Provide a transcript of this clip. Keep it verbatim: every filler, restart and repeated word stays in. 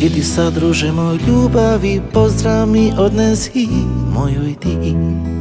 Idi sad druže moj ljubavi, pozdrav mi odnesi mojoj ti.